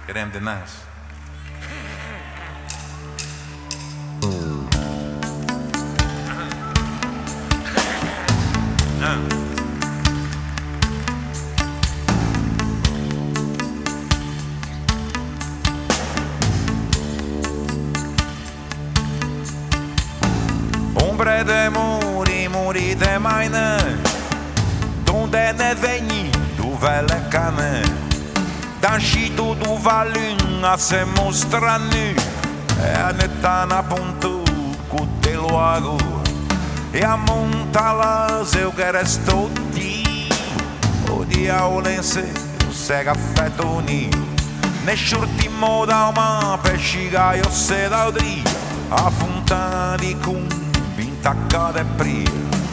Crème de nas. Ombre de muri de meine, donde ne veni, dove cane, dan șitu du valun se mostra nu, e ne tana puntu cu te luagu, e a montalas eu resto ti, o diaulense sega fetoni, ne șurtimo da uma pesciga io se da udri, a funta di cum bintacca de pri.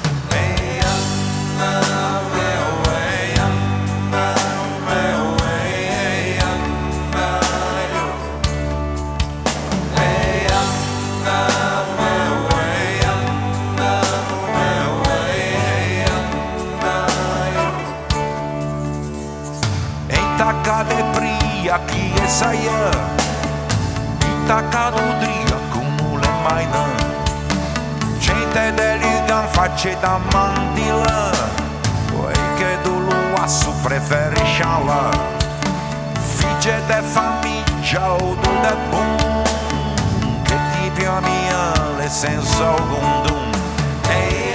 De pria chi e saia intaccato dria come le maina gente dell'ugan facce da mandila poi che tu lo assu preferisci alla figlie de famiglia o tu de bun che ti più mia le senza alcun e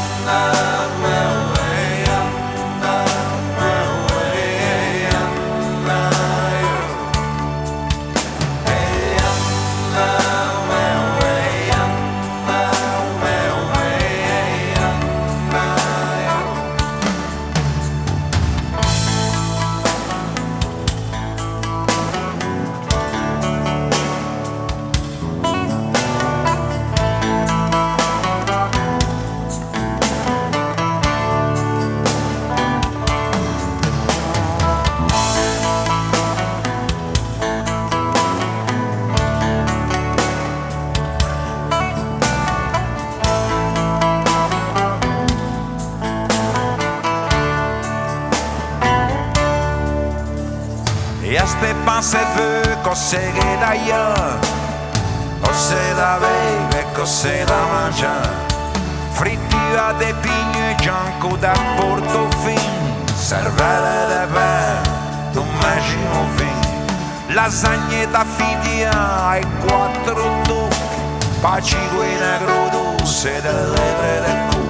e ste passe veut cose che d'ailleurs cose da bere cose da mangiare frittura de pigne gianco da Portofino cervelle de ver tu immagino fin lasagne da fidia e quattro tocchi pacico in agro se delle tre del culo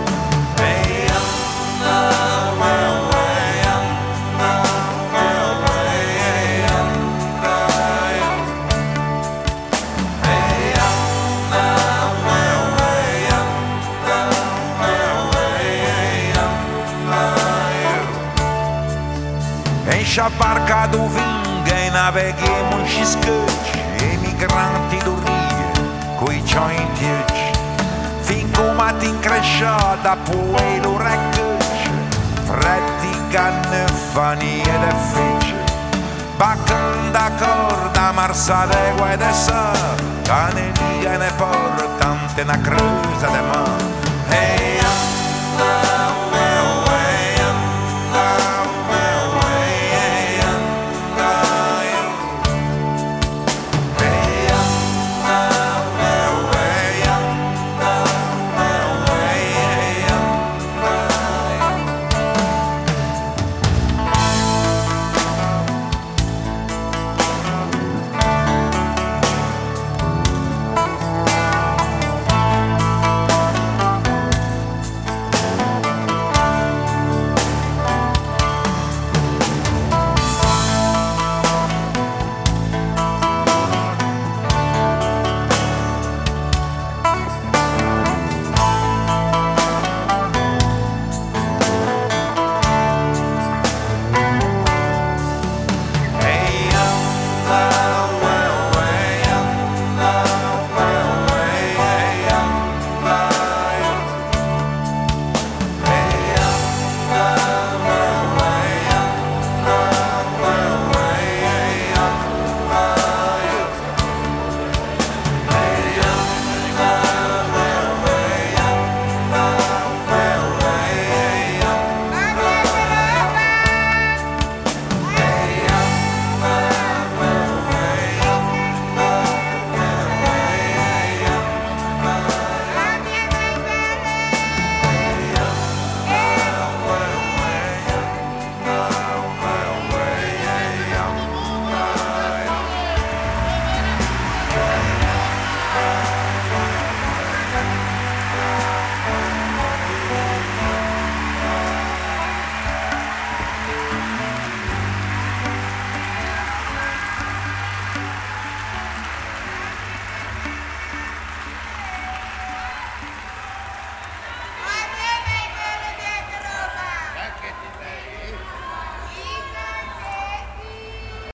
Enche a barca do vinga e naveghiamo in scacci, emigranti do Rio, coi cioi in piedi, fin come ti incresciata poi lo recacci, freddi cannefani ed effici, baccan da corda, marsa de guai de sa, cane liga ne portante una cruza de mano.